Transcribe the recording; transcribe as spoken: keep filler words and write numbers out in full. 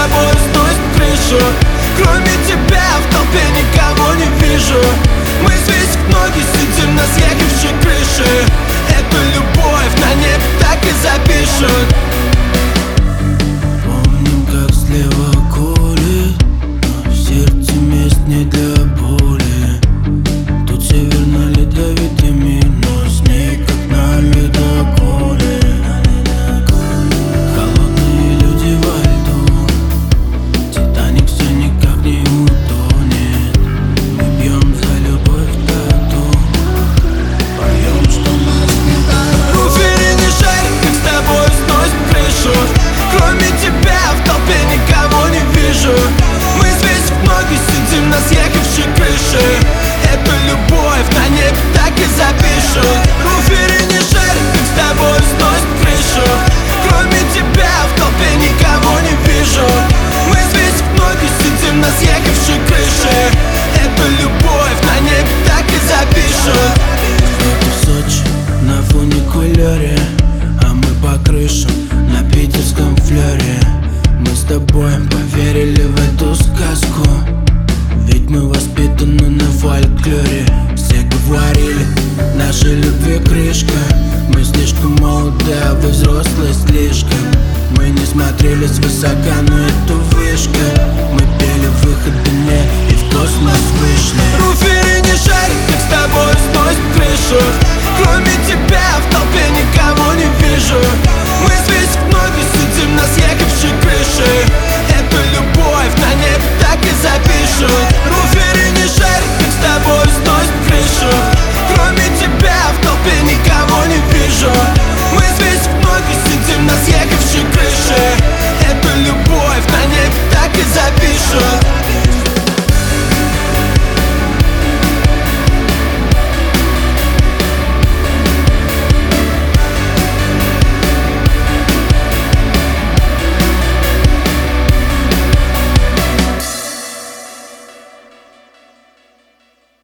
тобой сносит крышу. Кроме тебя в толпе никого не вижу. Мы свесив ноги сидим на съехавшей крыше. Эту любовь на небе так и запишут. Помним, как слева колет, но в сердце мест не для боли. Тут северно ледовитый мир, но с ней как на ледоколе. Холодные люди во льду, Титаник все никак не утонет. Мы бьем за любовь в тату, поем, что нас не дает. Руфери не шарит, как с тобой сносит крышу. Кроме тебя в толпе никого не вижу. Мы свесив ноги сидим на съехавшей крыше. Эту любовь на небе так и запишут. Руфери не шарит, как с тобой сносит крышу. Кроме тебя в толпе никого не вижу. Мы свесив ноги сидим на съехавшей крыше. Эту любовь на небе так и запишут. Кто-то в Сочи на фуникулере, а мы по крышам на питерском флёре. Мы с тобой поверили в эту сказку, ведь мы воспитаны на фольклоре. Все говорили, нашей любви крышка. Мы слишком молоды, а вы взрослые слишком. Мы не смотрели свысока, но эту вы